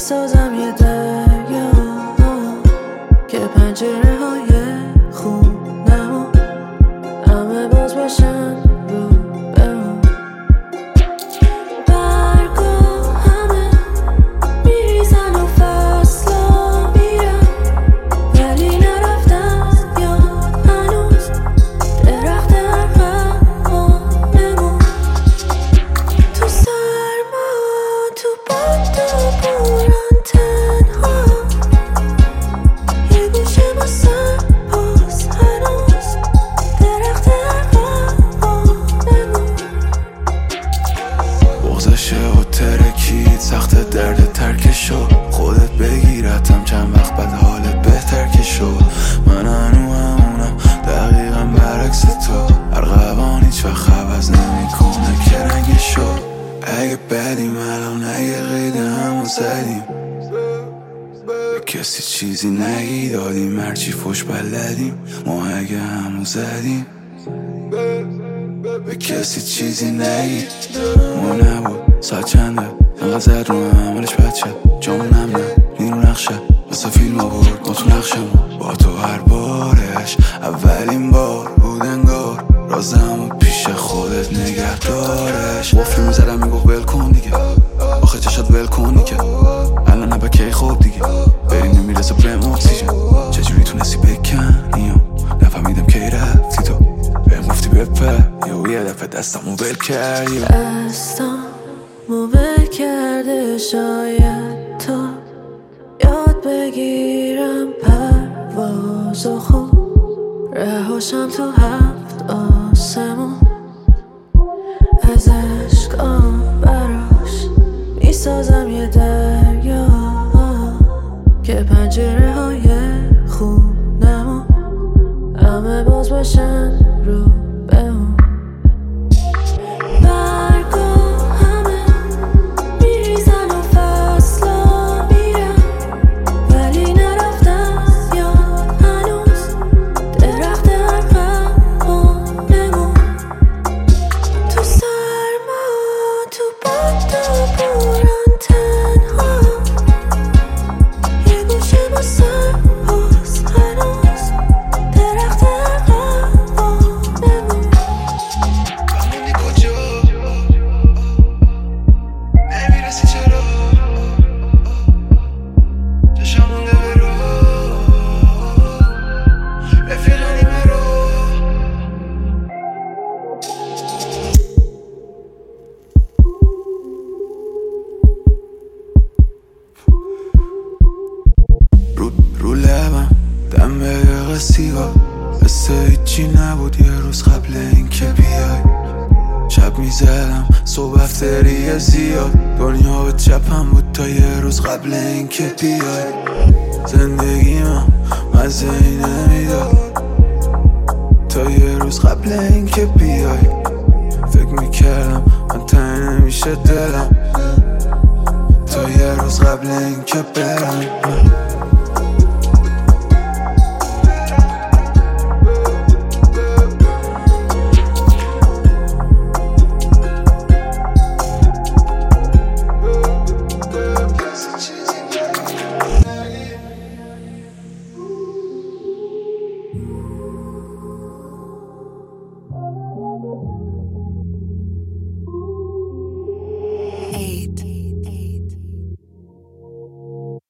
میسازم یه دریا که پنجره های خونمو همه باز باشن رو بمون. برگا همه میریزن و فصلا میرن ولی نرفتم یاد هنوز درخت ارغوانمون. تو سرما تو باد و بوران تنها یه گوشه ما سرباز هنوز درخت ارغوانمون. بغضشه و ترکید سخت درد ترکشو خودت بگیرتم چند وقت بعد حالت بهتر که شد. من هنو همونم دقیقا برعکس تو ارغوان هیچ وقت عوض نمیکنه که رنگشو. اگه بدیم الان اگه قید همو زدیم به کسی چیزی نگی دادیم هرچی فش بلدیم ما اگه همو زدیم به کسی چیزی نگی ما نبود ساعت چنده انقدر زد رو عملش بچه جامونم نه نیرو نقشه واسه فیلم آورد ما تو نقشم با تو هر بارش اولین بار بود انگار رازم پیش خودت نگه دارش. وافلی میزدم میگو ول کن دیگه آخه چشات ول کن دیگه الان نبا کی خوب دیگه بریم نمیرسه برم اکسیژن چجوری تونستی بکنی نفهمیدم کی رفتی تو بهم گفتی بپر یه دفعه دستمو ول کردی دستمو ول کرده شاید تا یاد بگیرم پروازو خوب رهاشم تو هفت آسمون از عشقام براش میسازم یه دریا که پنجره های خونمو همه باز باشن رو بمون. برگا همه میریزن و فصلا میرن ولی نرفتم یاد هنوز درخت ارغوانمون. تو سرما تو باد و بوران تنها یه گوشه ما سرباز هنوز درخت ارغوانمون. بمونی کجا نمیرسی چرا چشمون نبرو رفیقانی مرو. رو لبم دم به سیگار قصه هیچی نبود یه روز قبل این که بیای شب میزدم صبح افتری زیاد دنیا به چپم بود تا یه روز قبل این که بیای. زندگی من مزه ای نمیداد تا یه روز قبل این که بیای. فکر میکردم من تنگ نمیشه دلم تا یه روز قبل این که برم.